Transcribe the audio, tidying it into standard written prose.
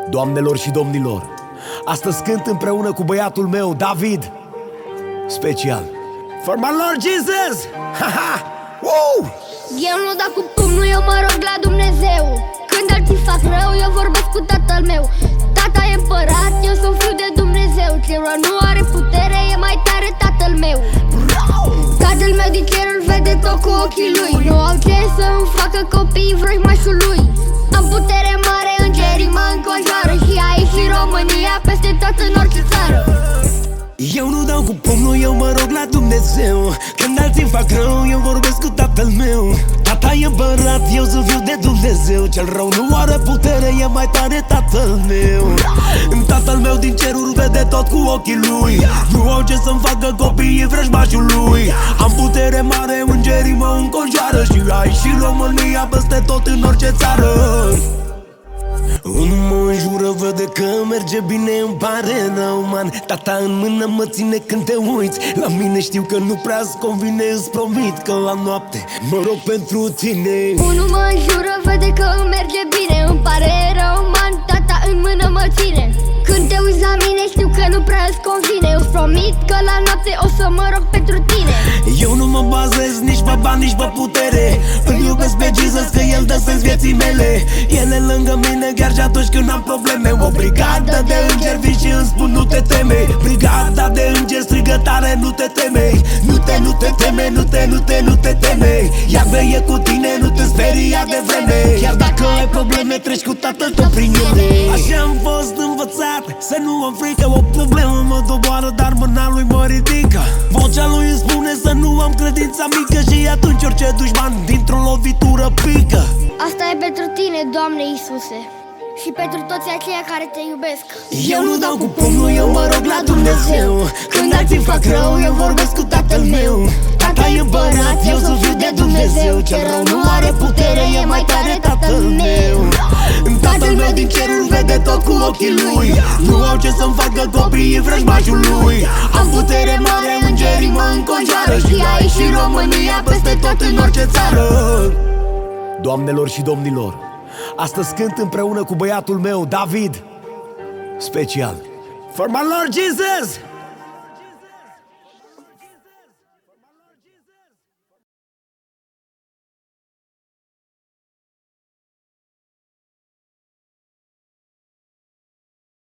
Doamnelor și domnilor, astăzi cânt împreună cu băiatul meu, David. Special For my Lord Jesus! Ha-ha! Woo! Eu nu dau cu pumnul, eu mă rog la Dumnezeu. Când alții fac rău, eu vorbesc cu tatăl meu. Tata e împărat, eu sunt fiu de Dumnezeu. Ce rău nu are putere, e mai tare tatăl meu. Tatăl meu din cer îl vede tot cu ochii lui. Nu au ce să-mi facă copiii vrăjmașul lui. Am putere mare, îngerii mă înconjoară. Și aici și România, peste tot în orice țară. Eu nu dau cu pumnul, eu mă rog la Dumnezeu. Când alții fac rău, eu vorbesc cu tatăl meu. Tata e împărat, eu sunt fiu de Dumnezeu. Cel rău nu are putere, e mai tare tatăl meu. Tatăl meu din ceruri vede tot cu ochii lui. Nu au ce să-mi facă copiii vrăjmașului. Am putere mare, îngerii mă înconjoară. Și aici și România, peste tot în orice țară. Unul mă înjură, vede că merge bine, îmi pare rău, man. Tata în mână mă ține când te uiți la mine, știu că nu prea-ți convine, îți promit că la noapte mă rog pentru tine. Unul mă înjură, vede că îmi merge bine, îmi pare rău, man. Tata în mână mă ține când te uiți la mine, știu că nu prea-ți convine, îți promit că la noapte o să mă rog pentru tine. Eu nu mă bazez nici pe bani, nici pe putere. Îl iubesc pe Jesus că El dă sens vieții mele. El e lângă mine chiar și atunci când am probleme. O brigadă de îngeri vin și îmi spun nu te teme. Brigada de îngeri strigă tare, nu te teme. Nu te teme, nu te teme. Iarbe e cu tine, nu te speria de vreme. Chiar dacă ai probleme, treci cu tatăl tău prin ele. Așa am fost învățat să nu am frică. O problemă mă doboară, dar mâna lui mă ridică. Vocea lui îmi spune să nu am credința mică. Și atunci orice dușman dintr-o lovitură pică. Asta e pentru tine, Doamne Iisuse, și pentru toți aceia care te iubesc. Eu nu dau cu pumnul, eu mă rog la Dumnezeu. Când alții fac rău, eu vorbesc cu tatăl meu. Tata e împărat, eu sunt fiu de Dumnezeu. Cel rău nu are putere, e mai tare tatăl meu. Tatăl meu din ceruri vede tot cu ochii lui. Nu au ce să-mi facă copiii vrăjmașului. Am putere mare, îngerii mă înconjoară. Și aici și România, peste tot în orice țară. Doamnelor și domnilor, astăzi cânt împreună cu băiatul meu, David. Special For my Lord Jesus!